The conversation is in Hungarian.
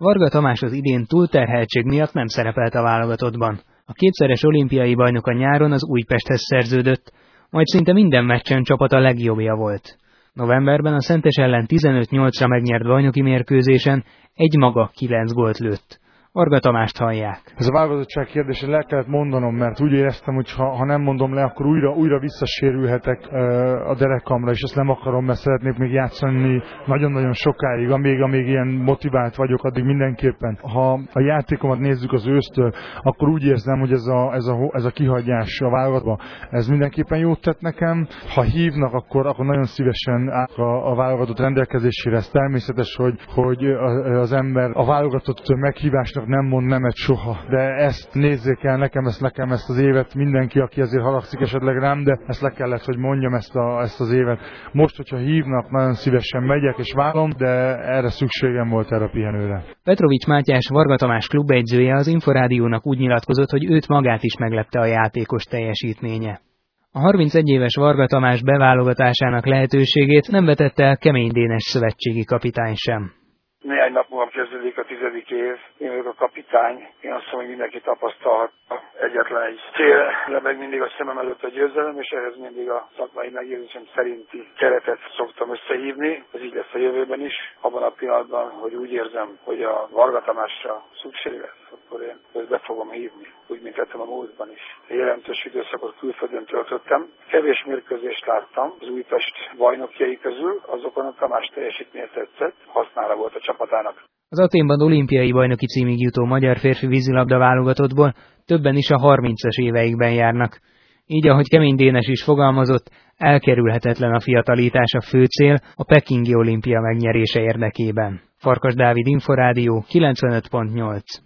Varga Tamás az idén túlterheltség miatt nem szerepelt a válogatottban. A kétszeres olimpiai bajnok a nyáron az Újpesthez szerződött, majd szinte minden meccsen csapata legjobbja volt. Novemberben a Szentes ellen 15-8-ra megnyert bajnoki mérkőzésen egymaga 9 gólt lőtt. Varga Tamást hallják. Ez a válogatottság kérdése le kellett mondanom, mert úgy éreztem, hogy ha nem mondom le, akkor újra visszasérülhetek a derekamra, és ezt nem akarom, mert szeretnék még játszani nagyon-nagyon sokáig, amíg ilyen motivált vagyok, addig mindenképpen. Ha a játékomat nézzük az ősztől, akkor úgy érzem, hogy ez a kihagyás a válogatottba, ez mindenképpen jót tett nekem. Ha hívnak, akkor nagyon szívesen állok a válogatott rendelkezésére. Ez természetes, hogy az ember a válogatott meghívásnak nem mond nemet soha, de ezt nézzék el nekem ezt az évet, mindenki, aki azért haragszik esetleg rám, de ezt le kellett, hogy mondjam ezt az évet. Most, hogyha hívnak, nagyon szívesen megyek és várom, de erre szükségem volt erre a pihenőre. Petrovics Mátyás, Varga Tamás klubegyzője az Inforádiónak úgy nyilatkozott, hogy őt magát is meglepte a játékos teljesítménye. A 31 éves Varga Tamás beválogatásának lehetőségét nem vetette el Kemény Dénes szövetségi kapitány sem. Néhány nap múlva kezdődik a 10. év, én vagyok a kapitány, én azt mondom, hogy mindenki tapasztalhatta. Egyetlen egy cél lebeg mindig a szemem előtt a győzelem, és ehhez mindig a szakmai megérzésem szerinti keretet szoktam összehívni. Ez így lesz a jövőben is, abban a pillanatban, hogy úgy érzem, hogy a Varga Tamásra szükség lesz, akkor én ezt be fogom hívni, úgy, mint tettem a múltban is. Jelentős időszakot külföldön töltöttem, kevés mérkőzést láttam az Újpest bajnokjai közül, azokon a Tamás teljesítménye tetszett, hasznára volt a csapatának. Az Athénban olimpiai bajnoki címig jutó magyar férfi vízilabda válogatottból többen is a 30-as éveikben járnak. Így, ahogy Kemény Dénes is fogalmazott, elkerülhetetlen a fiatalítás a fő cél a pekingi olimpia megnyerése érdekében. Farkas Dávid, Inforádió 95.8.